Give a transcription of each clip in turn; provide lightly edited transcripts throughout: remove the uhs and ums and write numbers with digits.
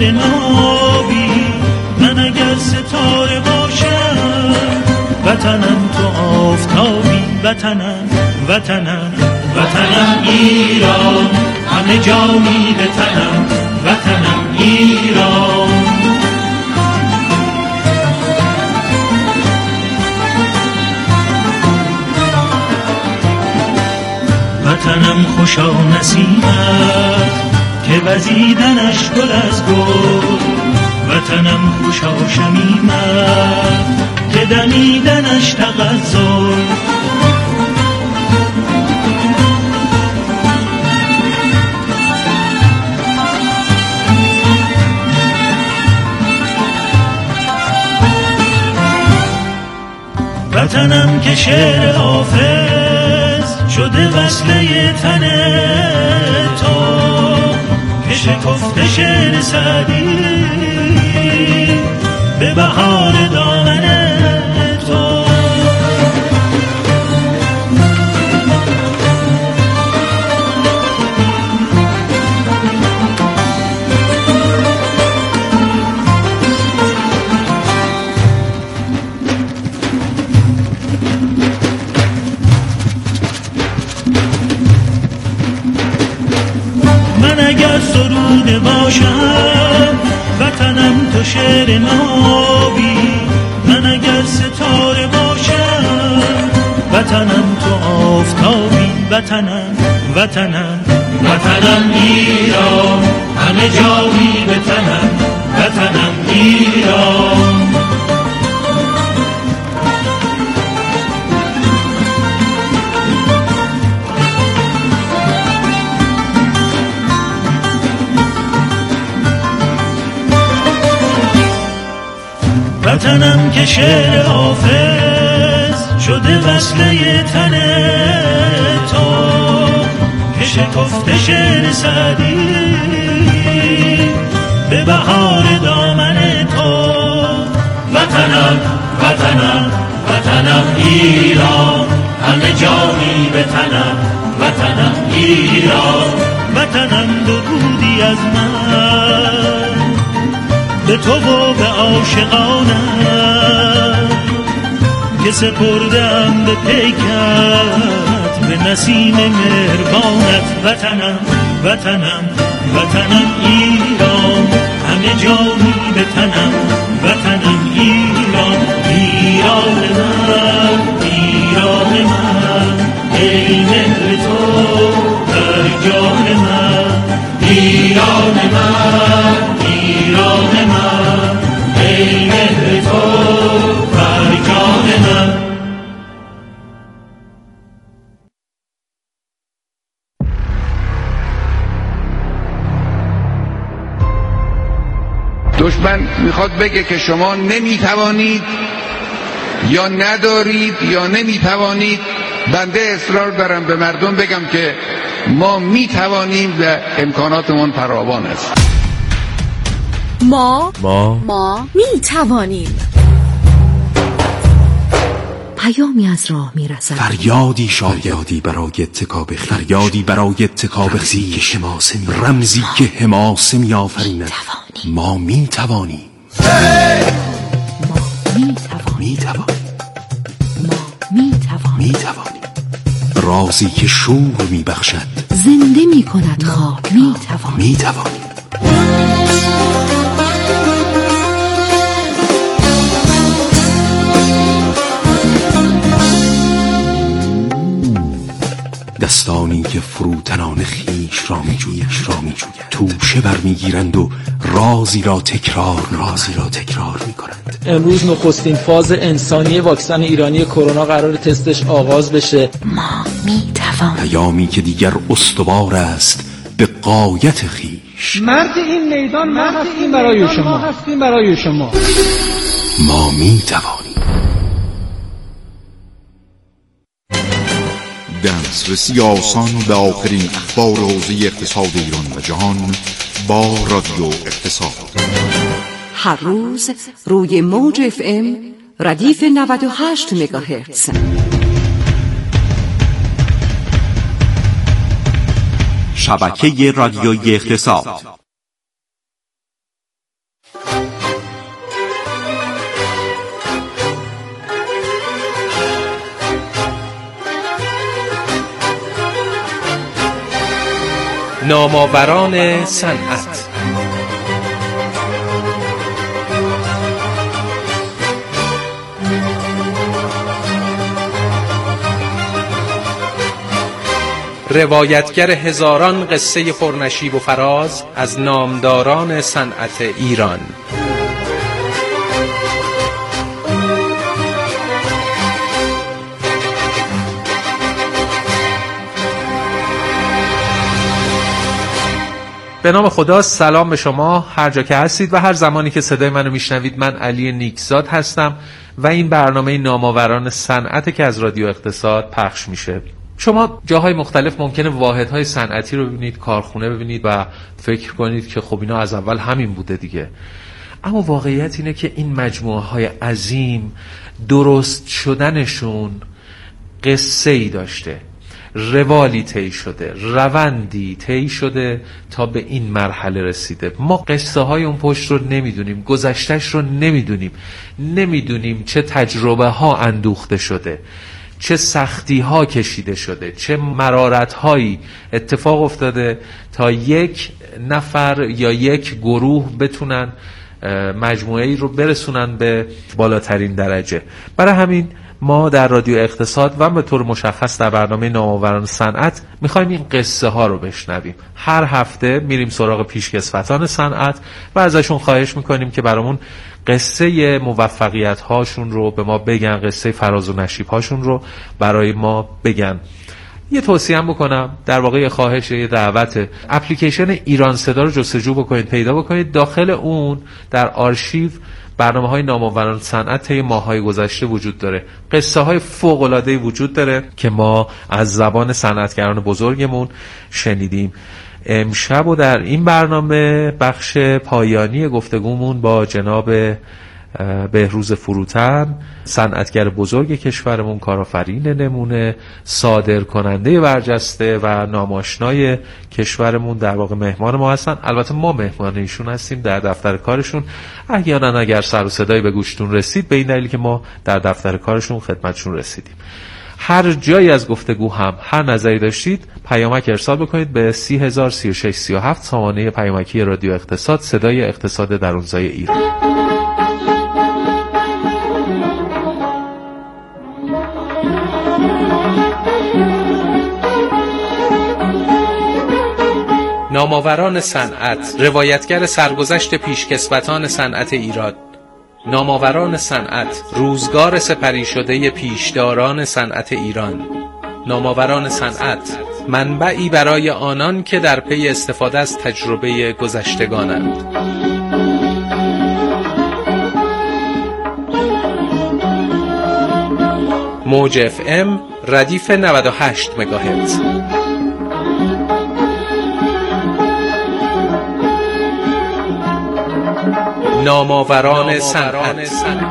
شعر نابی، من اگر ستاره باشم وطنم تو آفتابی، وطنم وطنم وطنم ایران، همه جا می بتنم، وطنم ایران. وطنم خوشا نسیمت که وزیدنش گل از گل، وطنم خوشا شمیمت که دمیدنش تغزل. وطنم که شعر حافظ شده وصله تن تو، که شکفته شعر سعدی به بهار دامن تو. من اگر سروده باشم وطنم تو شعر نابی، من اگر ستاره باشم وطنم تو آفتابی، وطنم وطنم وطنم ایران، همه جا می بتنم، وطنم ایران. وطنم که شعر حافظ شده وصله تن تو، که شکفته شعر سعدی به بهار دامن تو. وطنم وطنم وطنم ایران، همه جا می بتنم، وطنم ایران. وطنم درودی از من به تو و به عاشقانم، که سپردم به پیکت به نسیم مهربانت. وطنم وطنم وطنم ایران، همه جا می بتنم، وطنم ایران. ایران من ایران من، ای مهر تو در جان من. ایران من ایران من، ای مهر تو بر جان من. دشمن میخواد بگه که شما نمیتوانید یا ندارید یا نمیتوانید. بنده اصرار دارم به مردم بگم که ما میتوانیم و امکاناتمون فراوان است. ما میتوانیم. پیامی از راه میرسد، فریادی شایدی برای اتکاب خیش، فریادی برای اتکاب خیش، رمزی که حماسه میآفریند. ما میتوانیم. ما میتوانیم. رازی که شور میبخشد، زنده میکند خاک. میتوانیم. دستانی که فروتنان خیش را میجویند، توشه برمیگیرند و رازی را تکرار میکنند. امروز نخستین فاز انسانی واکسن ایرانی کرونا قرار تستش آغاز بشه. ما میتوانیم. پیامی که دیگر استوار است به غایت خیش. مرد این میدان ما هستیم برای شما. ما میتوانیم. دسترسی آسان به آخرین اخبار حوزه اقتصاد ایران و جهان با رادیو اقتصاد. هر روز روی موج FM ردیف 98 مگاهرتز. شبکه رادیویی اقتصاد. نامآوران صنعت. روایتگر هزاران قصه پرنشیب و فراز از نامداران صنعت ایران. به نام خدا، سلام به شما هر جا که هستید و هر زمانی که صدای منو میشنوید. من علی نیکزاد هستم و این برنامه نامآوران صنعت که از رادیو اقتصاد پخش میشه. شما جاهای مختلف ممکنه واحدهای صنعتی رو ببینید، کارخونه ببینید و فکر کنید که خب اینا از اول همین بوده دیگه. اما واقعیت اینه که این مجموعه های عظیم درست شدنشون قصه ای داشته، روالی طی شده، روندی طی شده تا به این مرحله رسیده. ما قصه های اون پشت رو نمیدونیم، گذشتش رو نمیدونیم چه تجربه ها اندوخته شده، چه سختی ها کشیده شده، چه مرارت هایی اتفاق افتاده تا یک نفر یا یک گروه بتونن مجموعه ای رو برسونن به بالاترین درجه. برای همین ما در رادیو اقتصاد و به طور مشخص در برنامه نامآوران صنعت میخوایم این قصه ها رو بشنویم. هر هفته میریم سراغ پیشکسوتان صنعت و ازشون خواهش میکنیم که برامون قصه موفقیت هاشون رو به ما بگن، قصه فراز و نشیب هاشون رو برای ما بگن. یه توصیه هم بکنم، در واقع یه خواهش، یه دعوت، اپلیکیشن ایران صدا رو جستجو بکنید، پیدا بکنید. داخل اون در آرشیو برنامه‌های نامآوران صنعت طی ماه‌های گذشته وجود داره. قصه‌های فوق‌العاده‌ای وجود داره که ما از زبان صنعتگران بزرگمون شنیدیم. امشب و در این برنامه بخش پایانی گفتگومون با جناب بهروز فروتن، صنعتگر بزرگ کشورمون، کارآفرین نمونه، صادرکننده برجسته و ناماشنای کشورمون در واقع مهمان ما هستن. البته ما مهمان ایشون هستیم در دفتر کارشون. احیانا اگر سر و صدایی به گوشتون رسید به این دلیل که ما در دفتر کارشون خدمتشون رسیدیم. هر جایی از گفتگو هم هر نظری داشتید پیامک ارسال بکنید به 303637 سامانه پیامکی رادیو اقتصاد، صدای اقتصاد درونزای ایران. نامآوران صنعت، روایتگر سرگذشت پیشکسوتان صنعت ایران. نامآوران صنعت، روزگار سپری شده پیشداران صنعت ایران. نامآوران صنعت، منبعی برای آنان که در پی استفاده از تجربه گذشتگانند. موج FM ردیف 98 مگاهرتز. نامآوران صنعت.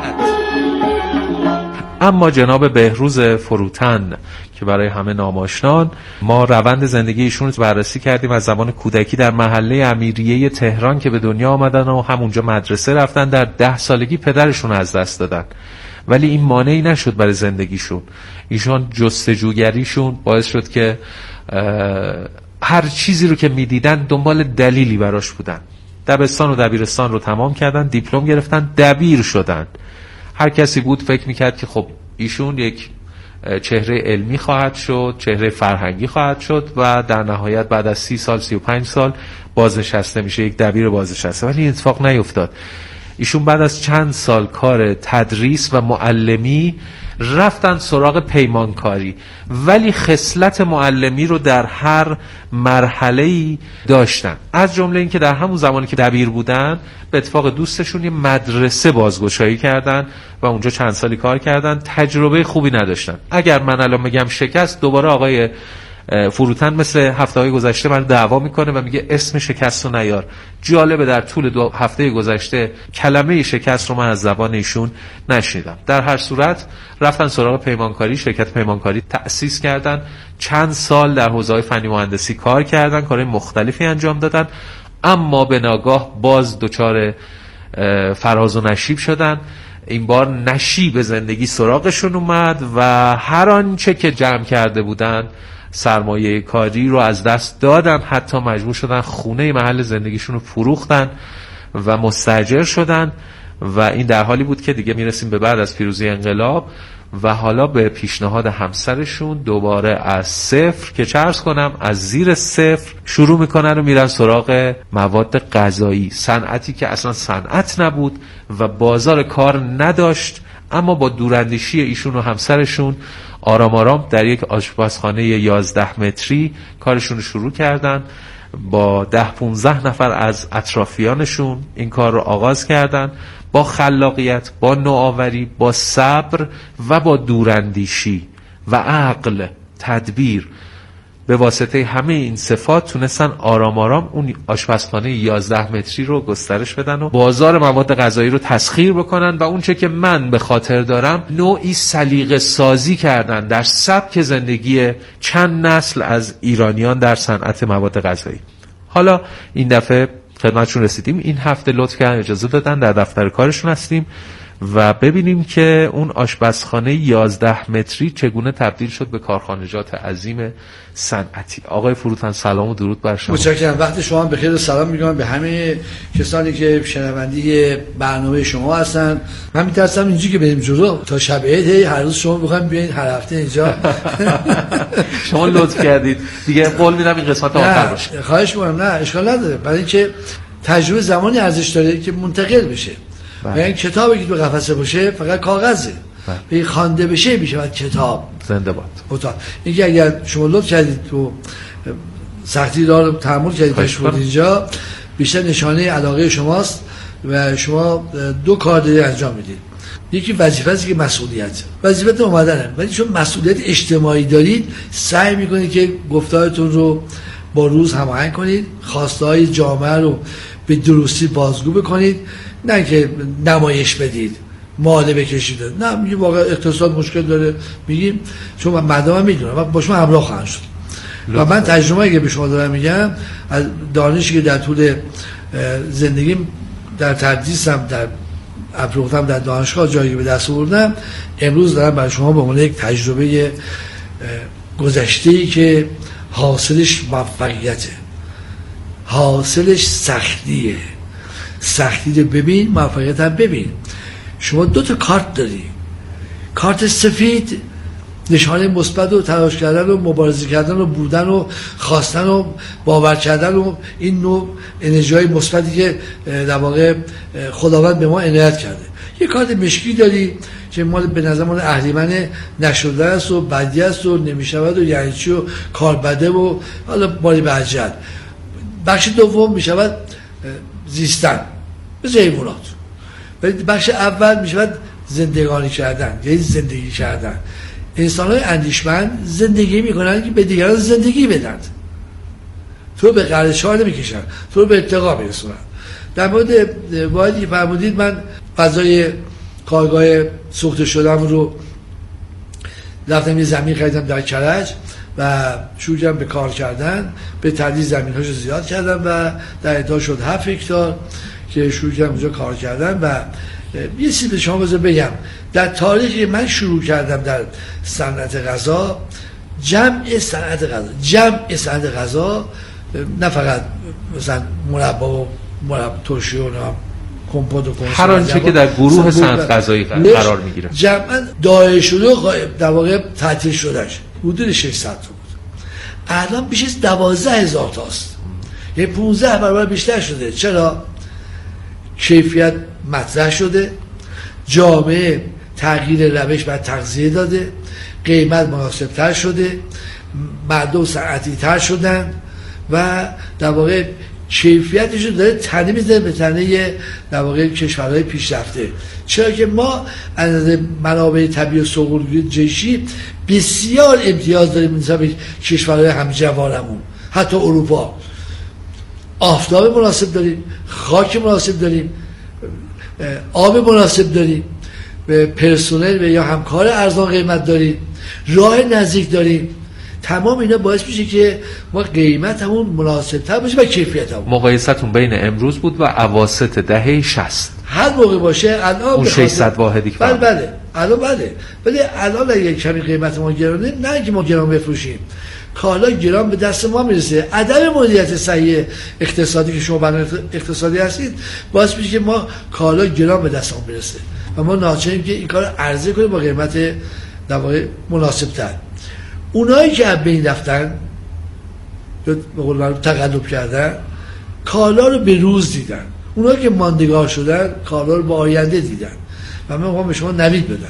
اما جناب بهروز فروتن که برای همه ناماشنان، ما روند زندگی ایشون رو بررسی کردیم از زمان کودکی در محله امیریه تهران که به دنیا آمدن و همونجا مدرسه رفتن. در 10 سالگی پدرشون از دست دادن، ولی این مانعی نشد برای زندگیشون. ایشون جستجوگریشون باعث شد که هر چیزی رو که میدیدن دنبال دلیلی براش بودن. دبستان و دبیرستان رو تمام کردن، دیپلم گرفتن، دبیر شدن. هر کسی بود فکر میکرد که خب ایشون یک چهره علمی خواهد شد، چهره فرهنگی خواهد شد و در نهایت بعد از 30 سال 35 سال بازنشسته میشه، یک دبیر بازنشسته. ولی این اتفاق نیفتاد. ایشون بعد از چند سال کار تدریس و معلمی رفتن سراغ پیمانکاری، ولی خصلت معلمی رو در هر مرحله‌ای داشتن. از جمله این که در همون زمانی که دبیر بودن به اتفاق دوستشون یه مدرسه بازگشایی کردن و اونجا چند سالی کار کردن. تجربه خوبی نداشتن. اگر من الان بگم شکست، دوباره آقای فروتن مثل هفته‌های گذشته من دعوا میکنه و میگه اسم شکست رو نیار. جالبه در طول 2 هفته گذشته کلمه شکست رو من از زبان ایشون نشنیدم. در هر صورت رفتن سراغ پیمانکاری، شرکت پیمانکاری تأسیس کردن، چند سال در حوزه‌های فنی مهندسی کار کردن، کارهای مختلفی انجام دادن، اما به ناگاه باز دچار فراز و نشیب شدن. این بار نشیب زندگی سراغشون اومد و هر آنچه که جمع کرده بودن سرمایه کاری رو از دست دادن، حتی مجبور شدن خونه محل زندگیشون رو فروختن و مستاجر شدن و این در حالی بود که دیگه میرسیم به بعد از پیروزی انقلاب و حالا به پیشنهاد همسرشون دوباره از صفر که چه عرض کنم از زیر صفر شروع میکنن و میرن سراغ مواد غذایی، صنعتی که اصلا صنعت نبود و بازار کار نداشت، اما با دوراندیشی ایشون و همسرشون آرام آرام در یک آشپزخانه 11 متری کارشون رو شروع کردن. با 10-15 نفر از اطرافیانشون این کار رو آغاز کردن، با خلاقیت، با نوآوری، با صبر و با دوراندیشی و عقل، تدبیر. به واسطه همه این صفات تونستن آرام آرام اون آشپزخانه 11 متری رو گسترش بدن و بازار مواد غذایی رو تسخیر بکنن و اون چه که من به خاطر دارم نوعی سلیقه سازی کردن در سبک زندگی چند نسل از ایرانیان در صنعت مواد غذایی. حالا این دفعه خدمتشون رسیدیم، این هفته لطف کردن اجازه دادن در دفتر کارشون هستیم و ببینیم که اون آشپزخانه 11 متری چگونه تبدیل شد به کارخانجات عظیم صنعتی. آقای فروتن سلام و درود بر شما. متشکرم. وقت شما بخیر و سلام میگم به همه کسانی که شنونده برنامه شما هستن. من میترسم اینجوری که بریم جلو تا شب عید هر روز شما بخواید بیاین هر هفته اینجا. شما لطف کردید دیگه، قول میدم این قسمت آخر باشه. خواهش می‌کنم. نه اشکال نداره، برای اینکه تجربه زمانی ارزش داره که منتقل بشه. و این کتابی که تو قفسه باشه فقط کاغذه، به خوانده بشه میشه بعد کتاب. زنده باد. اینکه اگر شما لطف کردید تو سختی رو تحمل کردید تشویق اینجا، بیشتر نشانه علاقه شماست و شما دو کار دارید انجام میدید. یکی وظیفه است که مسئولیت، وظیفت اومدنه، ولی چون مسئولیت اجتماعی دارید سعی میکنید که گفتارتون رو با روز هماهنگ کنید، خواسته‌های جامعه رو به درستی بازگو بکنید، نه که نمایش بدید، ماله بکشید. نه میگیم واقعا اقتصاد مشکل داره، میگیم چون من مردم میدونم و با شما همراه خواهند شد. و من تجربه‌ای که به شما دارم میگم از دانشی که در طول زندگیم در تدریسم، در افروختم در دانشگاه جایی که به دست آوردم، امروز دارم برای شما به عنوان یک تجربه گذشته‌ای که حاصلش موفقیته، حاصلش سختیه. سختی رو ببین، موفقیت هم ببین. شما دو تا کارت داری، کارت سفید نشانه مثبت و تلاش کردن و مبارزه کردن و بودن و خواستن و باور کردن و این نوع انرژی‌های مثبتی که در واقع خداوند به ما عنایت کرده. یه کارت مشکی داری که مال به نظر مال اهریمن نشده است و بدی است و نمیشود و یعنی چی و کار بده و حالا مالی به عجل. بخش دوم میشود زیستن مثل حیوانات، ولی بخش اول میشود زندگانی کردن، یعنی زندگی کردن. انسان‌های اندیشمند زندگی میکنن که به دیگران زندگی بدن، تو به قرش‌ها نمیکشن، تو به ارتقا میرسونن. در مورد واحدی فرمودید، من فضای کارگاه سوخته شدم رو رفتم یه زمین خریدم در کرج و شروع کردم به کار کردن، به تدریج زمین‌هاشو زیاد کردم و در ادعا شد 7 هکتار که شروع کردم اونجا کار کردن. و یه چیزی به شما بگم، در تاریخی من شروع کردم در صنعت غذا، جمع صنعت غذا نه فقط مثلا مربا و ترشی و کمپوت و هر آنچه که در گروه صنعت غذایی قرار میگیره جمعا دایره شده و در واقع تعطیل شدهش حدود 600 تا بود. الان بیش از 12,000 تاست، یه 15 برابر بیشتر شده. چرا؟ کیفیت مطرح شده، جامعه تغییر روش و تغذیه داده، قیمت مناسب تر شده، مردم صنعتی تر شدن و در واقع کیفیتش رو داره تنه میزنه به تنه در واقع کشورهای پیشرفته. چرا که ما از منابع طبیعی و سوغلگوی جیشی بسیار امتیاز داریم نسبت به کشورهای همجوارمون، حتی اروپا. آفتاب مناسب داریم، خاک مناسب داریم، آب مناسب داریم، به پرسنل و یا همکار ارزان قیمت داریم، راه نزدیک داریم. تمام اینا باعث میشه که ما قیمتمون مناسب تر باشه و کیفیتمون. مقایستون بین امروز بود و اواسط دهه 60. هر موقع باشه الان اون 600 واحدی که بله الان بله، ولی الان اگه کمی قیمت ما گرانه، نه که ما گران بفروشیم، کالا گران به دست ما میرسه. عدم مدیریت صحیح اقتصادی که شما برنامه اقتصادی هستید باعث میشه که ما کالا گران به دست ما برسه و ما ناچاریم که این کار عرضه کنیم با قیمت در واقع مناسب تر. اونایی که از بین رفتن به قول معروف تقلب کردن، کالا رو به روز دیدن. اونایی که ماندگار شدن، کالا رو به آینده دیدن. و من میخوام به شما نوید بدم،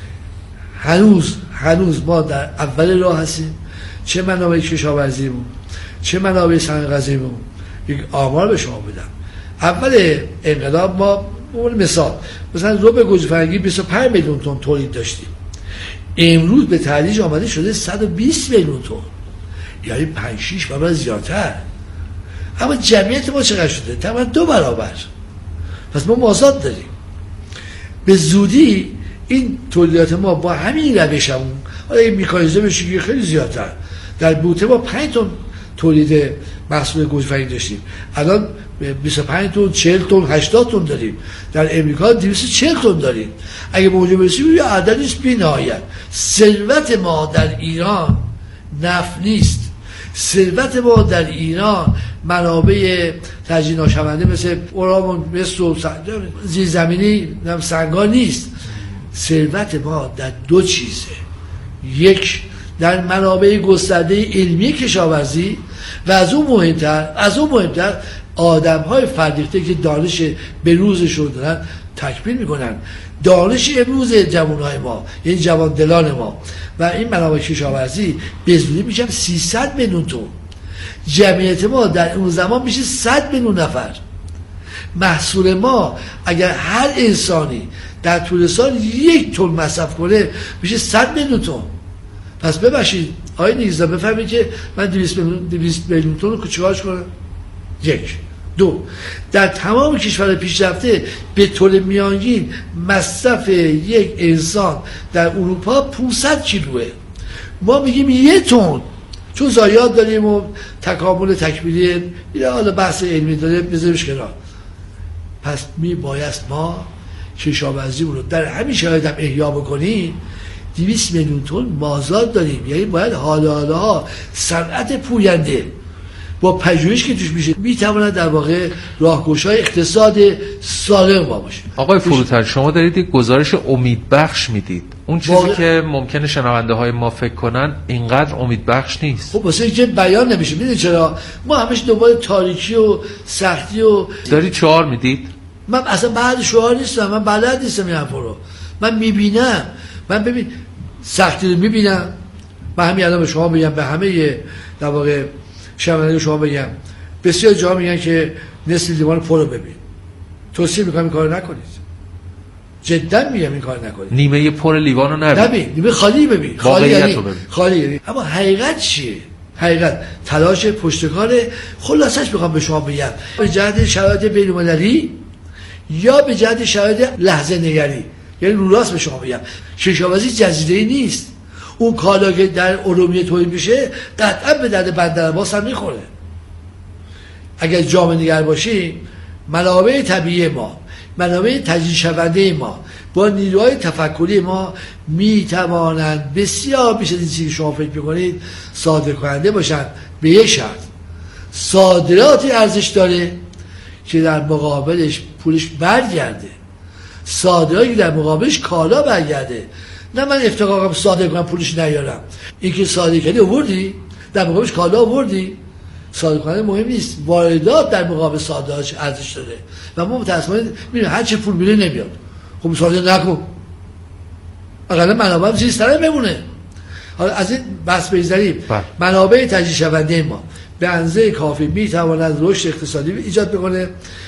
هنوز ما در اول راه هستیم، چه منابع کشاورزیمون چه منابع صنایع غذاییمون. یک آمار به شما بدم، اول انقلاب ما مثلا ربع گوجه فرنگی 25 میلیون تن تولید داشتیم، امروز به تدریج آمده شده 120 میلیون تن، یعنی 5-6 برابر زیادتر. اما جمعیت ما چقدر شده؟ تقریبا 2 برابر. پس ما مازاد داریم. به زودی این تولیدات ما با همین روشمون، حالا این میکانیزم بشه خیلی زیادتر، در بوته ما 5 تن تولید محصول گوجه فرنگی داشتیم، الان 25 تن 40 تن 80 تن داریم. در امریکا 240 تن داریم. اگه به اونجا برسیم یه عددی است بی‌نهایت. ثروت ما در ایران نفت نیست، ثروت ما در ایران منابع تجدید ناشونده مثل اوران، مثل زیرزمینی، سنگا نیست. ثروت ما در 2 چیزه: یک، در منابع گسترده علمی کشاورزی و از اون مهمتر آدم‌های فرهیخته که دانش به روزشون دارن تکمیل میکنن. دانش امروز جوان‌های ما، یعنی جوان دلان ما و این منابع کشاورزی به زودی میشن 300 میلیون تن. جمعیت ما در اون زمان میشه 100 میلیون نفر. محصول ما اگر هر انسانی در طول سال 1 تن مصرف کنه میشه 100 میلیون تن. پس ببخشید آقای نیکزاد بفهمید که من 200 میلیون تن رو چیکارش کنم؟ 1. 2، در تمام کشور پیشرفته به طور میانگین مصرف یک انسان در اروپا 500 کیلوه. ما میگیم 1 تن، چون ضایعات داریم و تکامل تکمیلی، این حالا بحث علمی داره بذاریمش کنار. پس باید ما کشاورزیمون رو در همین شرایط هم احیا بکنیم. 200 میلیون تن مازاد داریم، یعنی باید حالا صنعت پوینده با پژوهش که توش میشه میتواند در واقع راهگشای اقتصاد سالم ما باشه. آقای فروتن، شما دارید یک گزارش امیدبخش میدید. اون چیزی که ممکنه شنونده های ما فکر کنن اینقدر امیدبخش نیست. خب واسه اینکه بیان نمیشه. میدونید چرا؟ ما همش دنبال تاریکی و سختی و دارید شعار میدید. من اصلا بعد شعار نیستم، من بلد نیستم این حرفا رو. من میبینم، من ببین سختی رو میبینم. من همین الان به شما میگم، به همه در واقع شنونده شما بگم، بسیار جا میگن که نصف لیوان پر رو ببین. توصیه میکنم این کارو نکنید. جدا میگم این کارو نکنید. نیمه پر لیوان رو نبین، نیمه خالی ببین. خالی یعنی. اما حقیقت چیه؟ حقیقت تلاش پشتکار. خلاصش میخوام به شما بگم، به جهت شرایط بین‌المللی یا به جهت شرایط لحظه نگری، یعنی رو راست به شما بگم، کشاورزی جزیره‌ای نیست. اون کالا که در ارومیه تولید میشه قطعا به درد بندرعباس هم میخوره. اگر جامعه نگر باشیم، منابع طبیعی ما، منابع تجدید شونده ما با نیروهای تفکری ما میتوانند بسیار بیش از این چیزی شما فکر میکنید صادر کننده باشند. به یک شرط: صادراتی ارزش داره که در مقابلش پولش برگرده، صادراتی که در مقابلش کالا برگرده. نه من افتقاقم صادر کنم پولش نیارم. این که صادر کردی آوردی، در مقابلش کالا آوردی، صادر کننده مهم نیست. واردات در مقابل صادراتش ارزش داره و ما متأسفانه میبینیم هر چه پول میره نمیاد. خب صادر نکن، اقلا منابع هم چیز طرف بمونه. حالا از این بحث بگذریم. منابع تجدید شونده ما به اندازه کافی میتواند رشد اقتصادی ایجاد بکنه.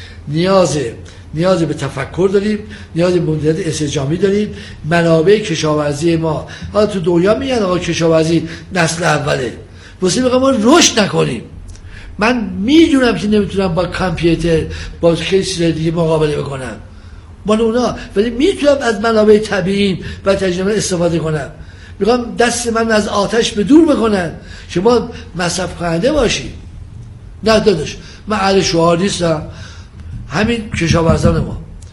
نیاز به تفکر داریم، نیاز به مدیریت استجامی داریم. منابع کشاورزی ما، حالا تو دنیا میگن آقا کشاورزی نسل اوله، واسه میگم ما رشد نکنیم. من میدونم که نمیتونم با کامپیوتر با کسی دیگه مقابله بکنم با اونا، ولی میتونم از منابع طبیعی و تجربه استفاده کنم. میگم دست من از آتش به دور بکنن که ما مصرف کننده باشیم. نه داداش، من اهل شعار نیستم. همین کشاورزان ما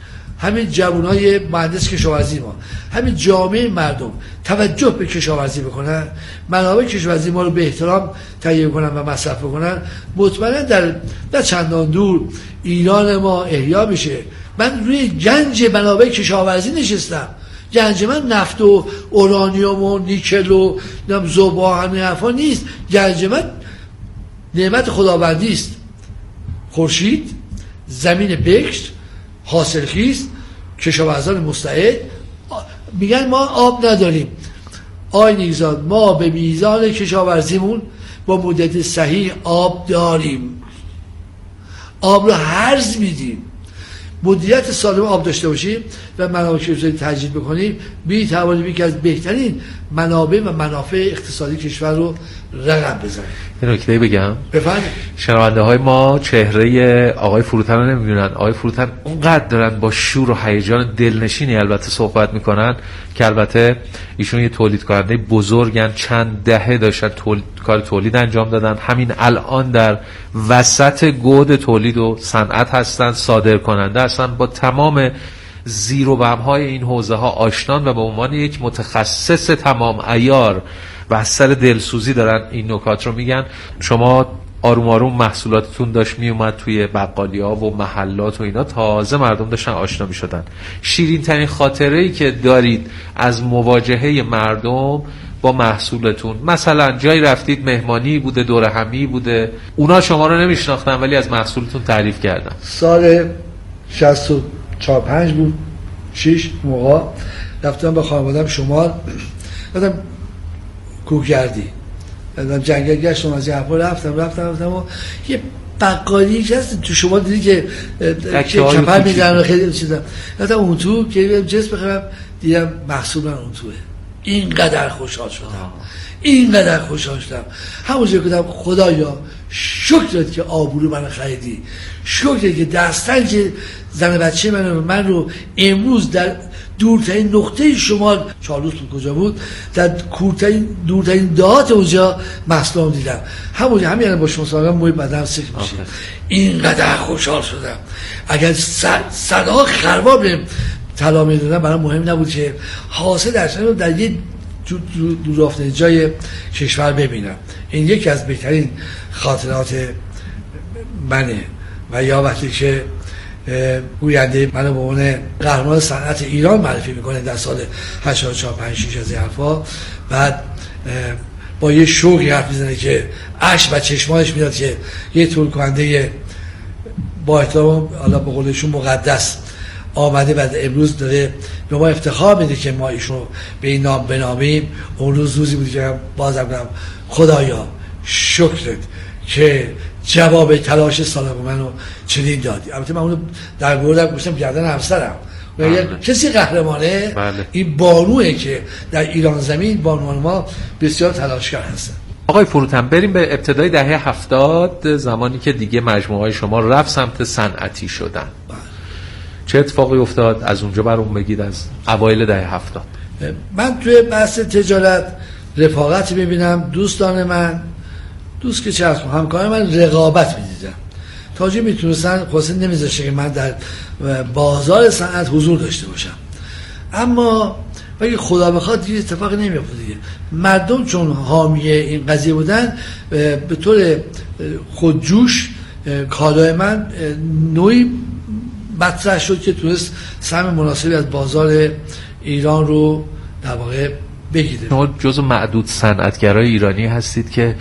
همین جوانای مهندس کشاورزی ما، همین جامعه مردم توجه به کشاورزی بکنن، منابع کشاورزی ما رو به احترام تهیه کنن و مصرف بکنن، مطمئنا در چندان دور ایران ما احیا میشه. من روی گنج منابع کشاورزی نشستم. گنج من نفت و اورانیوم و نیکل و ذوب همین حرفا نیست. گنج من نعمت خداوندی است. خورشید، زمین بکر، حاصلخیز، کشاورزان مستعد. میگن ما آب نداریم. آی نیکزاد، ما به میزان کشاورزیمون با مدت صحیح آب داریم. آب رو هرز میدیم. مدیریت سالم آب داشته باشیم و منابع کشاورزی تجدید بکنیم، میتوانیم یکی از بهترین منابع و منافع اقتصادی کشور رو رقم بزنیم. یه نکته بگم، بفرمایید. شنونده های ما چهره آقای فروتن رو نمیدونن. آقای فروتن اونقدر دارن با شور و هیجان دلنشینی البته صحبت میکنن که البته ایشون یه تولید کننده بزرگن، چند دهه داشتن کار تولید انجام دادن، همین الان در وسط گود تولید و صنعت هستن، صادر کننده هستن، با تمام زیر و بم‌های این حوزه ها آشنان و به عنوان یک متخصص تمام عیار و از سر دلسوزی دارن این نکات رو میگن. شما آروم آروم محصولاتتون داشت میومد توی بقالی‌ها و محلات و اینا، تازه مردم داشتن آشنا میشدن. شیرین ترین خاطره‌ای که دارید از مواجهه مردم با محصولتون، مثلا جایی رفتید مهمانی بوده، دور همی بوده، اونا شما رو نمیشناختن ولی از محصولتون تعریف کردن؟ سال 64-5 بود، 6 موقع رفتم با خانوادم شمال، رفتم کوهگردی، رفتم جنگل گشتم، از یه رفتم و یه بقالی که هست تو شما دیدی که کپر میگن و خیلی چیزا، رفتم اون تو که جنس بخرم، دیدم محصول من اون توه. اینقدر خوشحال شدم همونجا گفتم خدایا شکرت که آبرو من خریدی، شکرت که دستنج زن بچه من رو امروز در دورترین نقطه شمال، چالوس بود کجا بود، در دورترین دهات اونجا محصولم دیدم. همونجا همین با شما سالم موی بدنم سکت میشه. اینقدر خوشحال شدم. اگر صدا خرباب طلا میدادن برام مهم نبود که حاصل در یه دورافتنی جای کشور ببینم. این یکی از بهترین خاطرات منه. و یا وقتی که گوینده منو به عنوان قهرمان صنعت ایران معرفی میکنه در سال 84-5-6 از این حرفا، بعد با یه شوقی حرف میزنه که اشک و چشمانش میاد که یه تولید کننده با احترام حالا به قولشون مقدس آمده و امروز داره به ما افتخار میده که ما ایشون به این نام بنامیم. اون روزی بود که بازم گفتم خدایا شکرت که جواب تلاش سالم منو چنین دادی. البته من اونو در بردم گفتم گردن همسرم کسی قهرمانه. این بانوئه که در ایران زمین بانوان ما بسیار تلاشگر هستن. آقای فروتن، بریم به ابتدای دهه 70، زمانی که دیگه مجموعه شما رفت سمت صنعتی شدن. چه اتفاقی افتاد؟ از اونجا برام بگید، از اوایل دهه 70. من توی بحث تجارت رفاقت میبینم. دوستان من، دوست که چه هست، همکار من رقابت میدیدم. تاجی میتونستن خواستن نمیذاشه که من در بازار صنعت حضور داشته باشم. اما اگه خدا بخواد دیگه اتفاقی نمیفته دیگه. مردم چون حامی این قضیه بودن، به طور خودجوش کالای من نوعی مطرح شد که تونست سهم مناسبی از بازار ایران رو در واقع بگیره. شما جزو معدود صنعتگرای ایرانی هستید که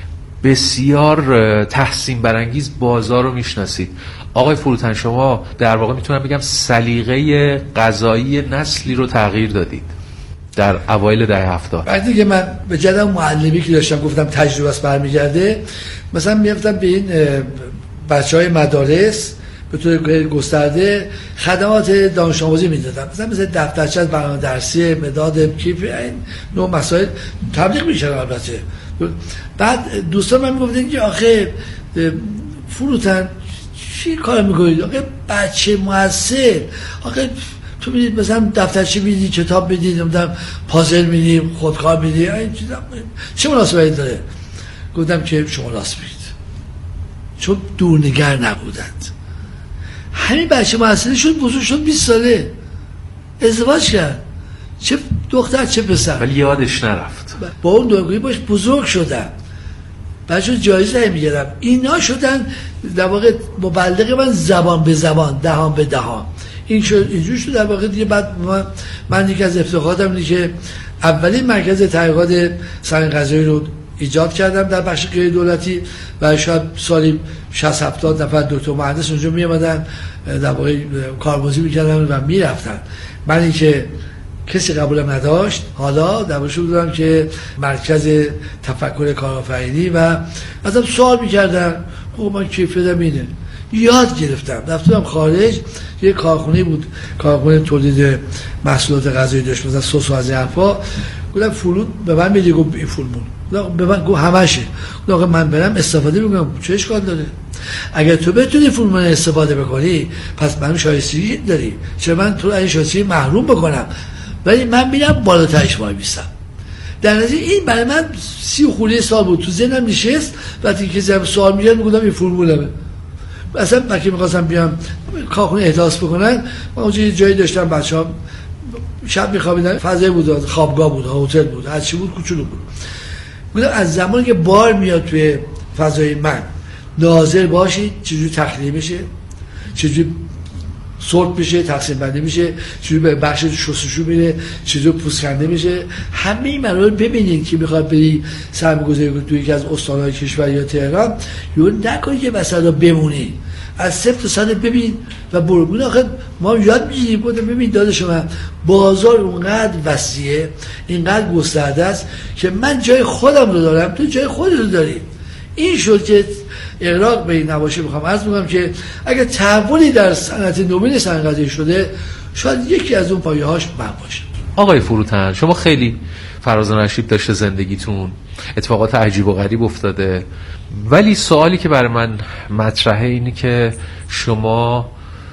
بسیار تحسین برانگیز بازار رو میشناسید. آقای فروتن، شما در واقع میتونم بگم سلیقه غذایی نسلی رو تغییر دادید در اوایل دهه 70. بعد دیگه من به جدم معلمی که داشتم گفتم تجربه است برمیگرده، مثلا میرفتم به این بچهای مدارس به طور گسترده خدمات دانش آموزی میدادم، مثل دفترچه از برنامه درسی، مداد کیف، این نوع مسائل تبلیغ می‌کردم. البته بعد دوستان من میگفتن که آخه فروتن چی کار میکنید؟ آخه بچه مؤثر، آخه تو میدید مثلا دفترچه میدید، کتاب میدید، پازل میدید، خودکار میدید، این چه مناسبتی داره؟ گفتم که شما راست میگید، چون دورنگر نبودند. همین بچه محصلی شد، بزرگ شد، 20 ساله ازدواج کرد، چه دختر چه پسر، ولی یادش نرفت. با اون دورگویی باش بزرگ شدن، بچه جایزه میگیرم. اینا شدن در واقع مبلغ من زبان به زبان، دهان به دهان. این شد اینجور شد در واقع دیگه. بعد من یکی از افتخاراتم اینه که اولین مرکز تحقیقات سنگ غذایی رو ایجاد کردم در بخش غیر دولتی و شاید سالی 60-70 نفر دکتر مهندس اونجا می اومدن در واقع کاربازی میکردن و میرفتن. من این که کسی قبولم نداشت، حالا در واقع بودم که مرکز تفکر کارآفرینی و ازم سوال میکردن. خب من کیفیتم اینه، یاد گرفتم. رفتم خارج، یه کارخونه بود، کارخونه تولید محصولات غذایی داشت، مثلا سس و از این حرفا. گفتم فولاد به من میگه، گفت این فولمون به من گفت همشه. گفت من برم استفاده میکنم، چه اشکال داره؟ اگر تو بتونی فولمون استفاده بکنی پس من شایستگی داری، چرا من تو این شایستگی محروم بکنم؟ ولی من میرم بالاترش وای میستم. در نتیجه این برای من 30 خورده سال بود، تو ذهنم نشست. وقتی که زم سوال میگن میگفتم این فولمونه. اصلا وقتی میخواستم بیام کارخونه احداث بکنن، من اونجا یه جایی داشتم، بچه‌ها شب میخوابیدن، فضای بود، خوابگاه بود، هتل بود، هر چی بود، کوچولو بود. گفتم از زمانی که بار میاد توی فضای من، ناظر باشید چجوری تخلیه میشه، چجوری سورت میشه، تقسیم بندی میشه، چجوری به بخش شستشو میره، چجوری پوست کنده میشه. همه این مراحل ببینید که میخواد بری سرمایه‌گذاری کنی توی یکی از استان‌های کشور یا تهران، یا نکنید که مثلا بمونی، از 0 تا 100 ببین و برو. آخه ما یاد میگیریم. ببین داداش من، بازار اونقدر وسیعه، اینقدر گسترده است که من جای خودم رو دارم، تو جای خودت رو داری. این شد که اغراق به این نباشه. میخوام عرض بکنم که اگر تحولی در صنعت نوین سنگ غذایی شده، شاید یکی از اون پایه‌هاش من باشه. آقای فروتن، شما خیلی فراز و نشیب داشته زندگیتون، اتفاقات عجیب و غریب افتاده، ولی سوالی که برای من مطرحه اینه که شما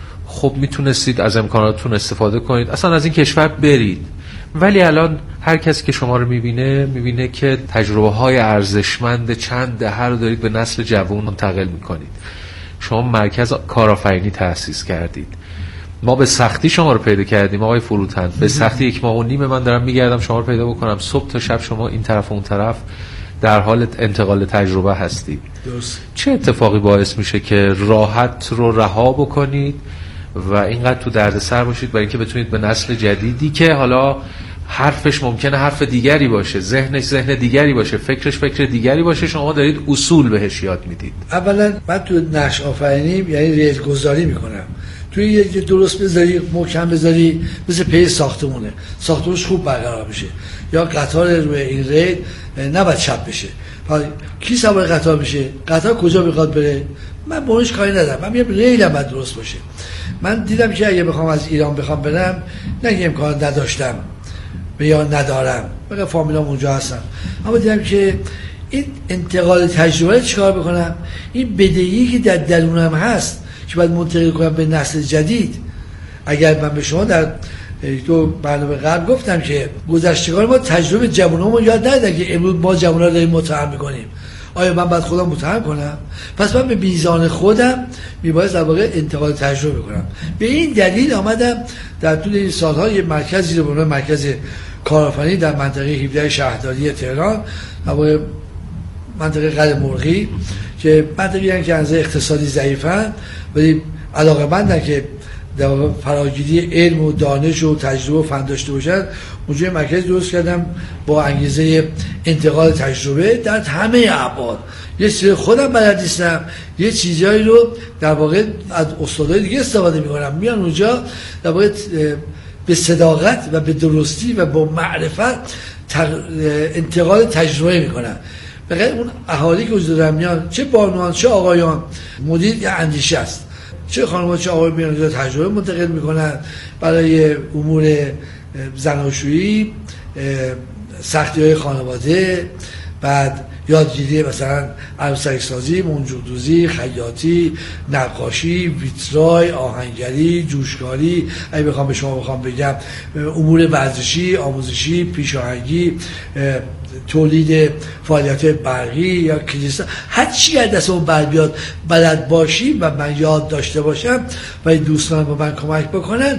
خب میتونستید از امکاناتتون استفاده کنید، اصلا از این کشور برید، ولی الان هر کسی که شما رو میبینه که تجربه های ارزشمند چند دهه رو دارید به نسل جوان منتقل میکنید. شما مرکز کارآفرینی تأسیس کردید، ما به سختی شما رو پیدا کردیم آقای فروتن، به سختی 1.5 ماه من دارم میگردم شما رو پیدا بکنم. صبح تا شب شما این طرف و اون طرف در حال انتقال تجربه هستید. درست. چه اتفاقی باعث میشه که راحت رو رها بکنید و اینقدر تو دردسر باشید برای اینکه بتونید به نسل جدیدی که حالا حرفش ممکنه حرف دیگری باشه، ذهنش ذهن دیگری باشه، فکرش فکر دیگری باشه، شما دارید اصول بهش یاد میدید؟ اولا من تو نقش آفرینی یعنی ریلگذاری میکنم. توی یه درست بذاری، محکم بذاری، مثل پی ساختمونه، ساختمونش خوب برقرار میشه. یا قطار روی این ریل نباید چپ بشه. کی سوار قطار میشه؟ قطار کجا میخواد بره؟ من بهش کاری ندارم. من میگم ریلم باید درست باشه. من دیدم که اگه بخوام از ایران برم، نه امکان نداشتم یا ندارم، بقیه فامیلام اونجا هستم، اما دیدم که این انتقال تجربه چیکار بکنم؟ این بدهی که در درونم هست که باید منتقل کنم به نسل جدید. اگر من به شما در تو برنامه قبل گفتم که گذشتگان ما تجربه جوانامون یاد ندادن که امروز ما جوان‌ها داریم متهم می‌کنیم، آیا من باید خودم متهم کنم؟ پس من به میزان خودم میباید در واقع انتقال تجربه کنم. به این دلیل آمدم در طول این سال‌ها یه مرکزی رو به عنوان مرکز کارآفرینی در منطقه 17 شهرداری تهران، در واقع منطقه قلعه مرغی، که منطقه‌ای هستند که از اقتصادی ضعیفن ولی علاقه‌مندن که در واقع فراگیری علم و دانش و تجربه و فن داشته باشن. اونجا مرکز درست کردم با انگیزه انتقال تجربه در همه ابعاد. یه چیز خودم بلد نیستم، یه چیزایی رو در واقع از استادای دیگه استفاده می‌کنم، میان اونجا در واقع به صداقت و به درستی و با معرفت انتقال تجربه می‌کنن. بقیه اون اهالی که وجود دارن میان، چه بانوان چه آقایان، مدیر یا اندیشه است، چه خانم‌ها چه آقایان میان اونجا تجربه منتقل می‌کنن برای امور زناشویی، سختی‌های خانواده، بعد یادگیری مثلا عروسک سازی، منجودوزی، خیاطی، نقاشی، ویترای، آهنگری، جوشکاری، اگه بخوام به شما بگم امور ورزشی، آموزشی، پیشاهنگی، تولید فعالیت برقی یا کلیسا، هر چی از دست اون بر بیاد بلد باشیم و من یاد داشته باشم و این دوستان با من کمک بکنن،